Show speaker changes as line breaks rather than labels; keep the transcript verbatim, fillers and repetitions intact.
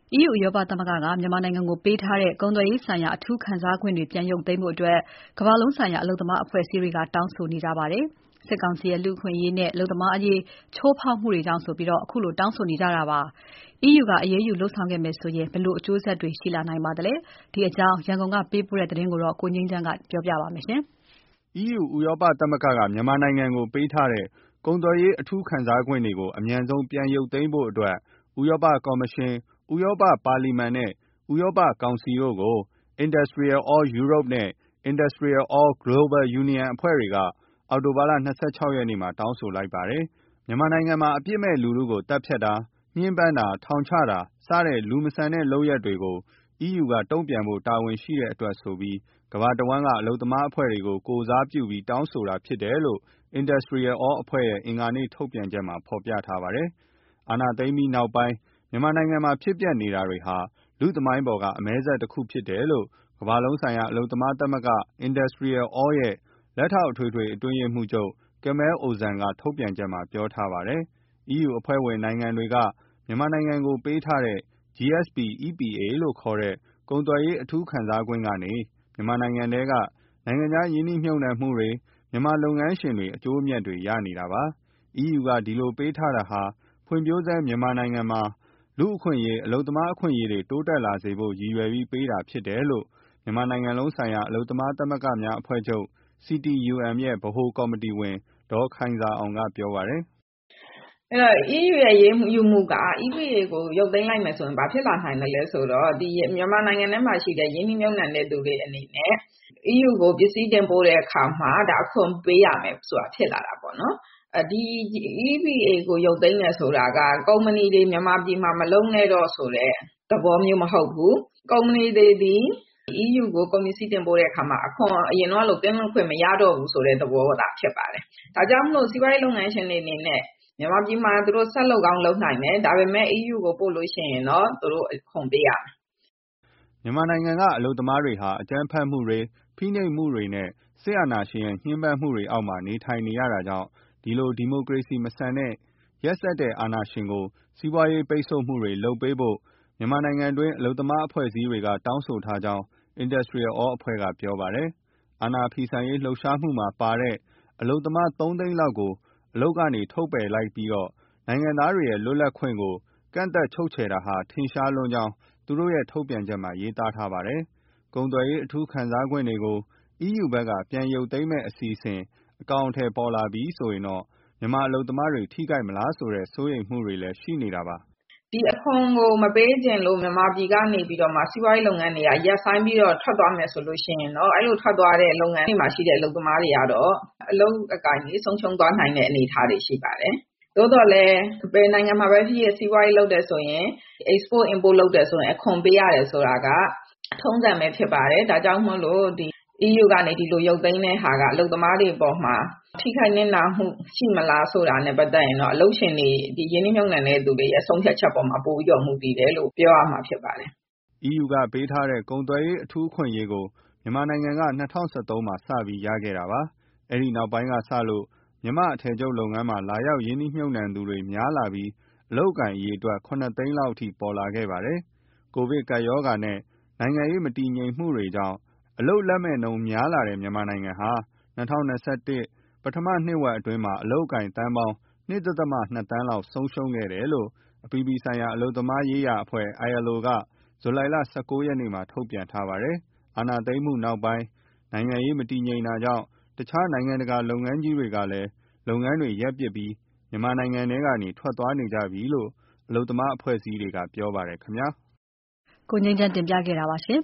E U ဥရောပသမဂ္ဂကမြန်မာနိုင်ငံကိုပေးထားတဲ့ကုန်သွယ်ရေးဆိုင်ရာအထူးခံစားခွင့်တွေပြန်ရုပ်သိမ်းဖို့ကမ္ဘာလုံးဆိုင်ရာအလုပ်သမားအဖွဲ့အစည်းတွေကတောင်းဆိုနေကြပါတယ်။စစ်ကောင်စီရဲ့လူ့အခွင့်အရေးနဲ့အလုပ်သမားအရေးချိုးဖောက်မှုတွေကြောင့်ဆိုပြီးခုလိုတောင်းဆိုနေကြတာပါ။ E U ကအရေးယူလုပ်ဆောင်ခဲ့မယ်ဆိုရင်ဘယ်လိုအကျိုးဆက်တွေရှိလာနိုင်ပါသလဲ။ဒီအကြောင်းရန်ကုန်ကပေးပို့တဲ့သတင်းကိုကိုငြိမ်းချမ်းကပြောပြပါမယ်။
E U ဥရောပသမဂ္ဂကမြန်မာနိုင်ငံကိုပေးထားတဲ့ကုန်သွယ်ရေးအထူးခံစားခွင့်တွေကိုအမြန်ဆုံးပြန်ရုပ်သိမ်းဖို့အတွက်ဥရောပကော်မရှင်၊ ဥရောပပါလီမန်နဲ့ဥရောပကောင်စီတို့ကို Industrial All Europe နဲ့ Industrial All Global Union အဖွဲ့တွေက အောက်တိုဘာလ ၂၆ ရက်နေ့မှာတောင်းဆိုလိုက်ပါတယ်။ မြန်မာနိုင်ငံမှာအပြစ်မဲ့လူထုကိုသတ်ဖြတ်တာ၊ ညှဉ်းပန်းတာ၊ ထောင်ချတာစတဲ့လူမဆန်တဲ့လုပ်ရပ်တွေကို E U ကတုံ့ပြန်ဖို့တာဝန်ရှိတဲ့အတွက်ဆိုပြီး ကမ္ဘာတဝန်းကအလုပ်သမားအဖွဲ့တွေကိုကိုယ်စားပြုပြီးတောင်းဆိုတာဖြစ်တယ်လို့ Industrial All အဖွဲ့ရဲ့အင်္ဂါနေ့ထုတ်ပြန်ချက်မှာဖော်ပြထားပါတယ်။ အာဏာသိမ်းပြီးနောက်ပိုင်းမြန်မာနိုင်ငံမှာဖြစ်ပျက်နေတာတွေဟာ လူ့သမိုင်းပေါ်ကအမည်းစက်တခုဖြစ်တယ်လို့ ကမ္ဘာလုံးဆိုင်ရာအလုပ်သမားသမဂ္ဂ Industrial All ရဲ့လက်ထောက်အထွေထွေအတွင်းရေးမှူးချုပ် Kamal Ozan ကထုတ်ပြန်ချက်မှာပြောထားပါတယ်။ E U အဖွဲ့ဝင်နိုင်ငံတွေကမြန်မာနိုင်ငံကိုပေးထားတဲ့ G S P E P A လို့ခေါ်တဲ့ကုန်သွယ်ရေးအထူးခံစားခွင့်ကနေမြန်မာနိုင်ငံထဲကနိုင်ငံခြားရင်းနှီးမြှုပ်နှံမှုတွေ၊ မြန်မာလုပ်ငန်းရှင်တွေအကျိုးအမြတ်တွေရနေတာပါ။ E U ကဒီလိုပေးထားတာဟာ ဖွံ့ဖြိုးဆဲမြန်မာနိုင်ငံမှာ လူ့အခွင့်အရေး၊ အလုပ်သမားအခွင့်အရေးတွေတိုးတက်လာစေဖို့ရည်ရွယ်ပြီးပေးတာဖြစ်တယ်လို့ မြန်မာနိုင်ငံလုံးဆိုင်ရာအလုပ်သမားသမဂ္ဂများအဖွဲ့ချုပ် C T U M ရဲ့ ဗဟိုကော်မတီဝင်ဒေါ်ခိုင်ဇာအောင်ကပြောပါတယ်
။အဲ့တော့ E U ရဲ့အရေးယူမှုက E P A ကိုရုပ်သိမ်းလိုက်မယ်ဆိုရင်ဘာဖြစ်လာနိုင်လဲဆိုတော့ဒီမြန်မာနိုင်ငံထဲမှာရှိတဲ့ရင်းနှီးမြှုပ်နှံတဲ့သူတွေအနေနဲ့ E U ကိုပစ္စည်းတင်ပို့တဲ့အခါမှာဒါအခွန်ပေးရမယ်ဆိုတာဖြစ်လာတာပေါ့နော်။ဒီ E P A ကိုရုပ်သိမ်းတယ်ဆိုတာကကုမ္ပဏီတွေမြန်မာပြည်မှာမလုပ်နဲ့တော့ဆိုတဲ့သဘောမျိုးမဟုတ်ဘူး။ကုမ္ပဏီတွေသည် E U ကိုကုန်ပစ္စည်းတင်ပို့တဲ့အခါမှာအခွန်အရင်တော့လိုကင်းလွတ်ခွင့်မရတော့ဘူးဆိုတဲ့သဘောသာဖြစ်ပါတယ်။ဒါကြောင့်မလို့စီးပွားရေးလုပ်ငန်းရှင်တွေအနေနဲ့မြန်မာပြည်မှာသူတို့ဆက်လုပ်ကောင်းလုပ်နိုင်တယ်ဒါပေမဲ့ E U ကိုပို့လို့ရှိရင်တော့သူတို့အခွန်ပေးရမယ်
။မြန်မာနိုင်ငံကအလုပ်သမားတွေဟာအကြမ်းဖက်မှုတွေ၊ဖိနှိပ်မှုတွေနဲ့စစ်အာဏာရှင်ရဲ့ညှဉ်းပန်းမှုတွေအောက်မှာနေထိုင်နေရတာကြောင့်ဒီလိုဒီမိုကရေစီမဆန်တဲ့ရက်စက်တဲ့အာဏာရှင်ကိုစီးပွားရေးပိတ်ဆို့မှုတွေလုပ်ပေးဖို့မြန်မာနိုင်ငံတွင်းအလုပ်သမားအဖွဲ့အစည်းတွေကတောင်းဆိုထားကြောင်း Industrial All အဖွဲ့ကပြောပါတယ်။ အာဏာဖီဆန်ရေးလှုပ်ရှားမှုမှာပါတဲ့အလုပ်သမား သုံးသိန်းလောက်ကိုအလုပ်ကနေထုတ်ပယ်လိုက်ပြီးနိုင်ငံသားတွေရဲ့လွတ်လပ်ခွင့်ကိုကန့်သတ်ချုပ်ချယ်တာဟာထင်ရှားလွန်းကြောင်းသူတို့ရဲ့ထုတ်ပြန်ချက်မှာရေးသားထားပါတယ်။ ကုန်သွယ်ရေးအထူးခံစားခွင့်တွေကို E U ဘက်ကပြန်ရုပ်သိမ်းမယ့်အစီအစဉ်အကောင်အထည်ပေါ်လာပြီဆိုရင်မြန်မာအလုပ်သမားတွေထိခိုက်မလားဆိုတဲ့စိုးရိမ်မှုတွေလည်းရှိနေတာပါ
။ဒီအခွန်ကိုမပေးချင်လို့မြန်မာပြည်ကနေပြီးတော့မှစီးပွားရေးလုပ်ငန်းတွေကရပ်ဆိုင်းပြီးတော့ထွက်သွားမယ်ဆိုလို့ရှိရင်တော့အဲ့လိုထွက်သွားတဲ့လုပ်ငန်းတွေမှာရှိတဲ့အလုပ်သမားတွေကတော့အလုပ်အကိုင်တွေဆုံးရှုံးသွားနိုင်တဲ့အနေအထားတွေရှိပါတယ်။သို့တော်လည်းဘယ်နိုင်ငံမှာပဲဖြစ်ဖြစ်စီးပွားရေးလုပ်တယ်ဆိုရင် export import လုပ်တယ်ဆိုရင်အခွန်ပေးရတယ်ဆိုတာကထုံးစံပဲဖြစ်ပါတယ်။ဒါကြောင့်မို့လို့ဒီ E U ကနေဒီလိုရုပ်သိမ်းတဲ့ဟာကအလုပ်သမားတွေအပေါ်မှာထိခိုက်နစ်နာမှုရှိမလားဆိုတာနဲ့ပတ်သက်ရင်တော့အလုပ်ရှင်တွေဒီရင်းနှီးမြှုပ်နှံတဲ့သူတွေရဲ့ဆုံးဖြတ်ချက်ပေါ်မှာပို့ပြီးတော့မူတည်တယ်လို့ပြောရမှာဖြစ်ပါတယ်
။ E U ကပေးထားတဲ့ကုန်သွယ်ရေးအထူးအခွင့်အရေးကိုမြန်မာနိုင်ငံက၂၀၁၃မှာစပြီးရခဲ့တာပါ။အဲဒီနောက်ပိုင်းကစလို့မြန်မာ့အထည်ချုပ်လုပ်ငန်းမှာလာရောက်ရင်းနှီးမြှုပ်နှံသူတွေများလာပြီးအလုပ်အကိုင်အရေအတွက် ခုနှစ်သိန်းလောက်အထိပေါ်လာခဲ့ပါတယ်။ ကိုဗစ်ကပ်ရောဂါနဲ့နိုင်ငံရေးမတည်ငြိမ်မှုတွေကြောင့်အလုပ်လက်မဲ့နှုန်းများလာတဲ့မြန်မာနိုင်ငံဟာ၂၀၂၁ ပထမနှစ်ဝက်အတွင်းမှာအလုပ်အကိုင်သန်းပေါင်း ၂.၂ သန်းလောက်ဆုံးရှုံးခဲ့တယ်လို့အပြည်ပြည်ဆိုင်ရာအလုပ်သမားရေးရာအဖွဲ့ I L O ကဇူလိုင်လ ၁၉ ရက်နေ့မှာထုတ်ပြန်ထားပါတယ်။ အာဏာသိမ်းမှုနောက်ပိုင်းနိုင်ငံရေးမတည်ငြိမ်တာကြောင့်တခြားနိုင်ငံတကာလုပ်ငန်းကြီးတွေကလည်းလုပ်ငန်းတွေရပ်ပစ်ပြီးမြန်မာနိုင်ငံထဲကနေထွက်သွားနေကြပြီလို့အလုပ်သမားအဖွဲ့အစည်းတွေကပြောပါတယ်ခင်ဗျာ
။ကိုငြိမ်းချမ်းတင်ပြခဲ့တာပါရှင်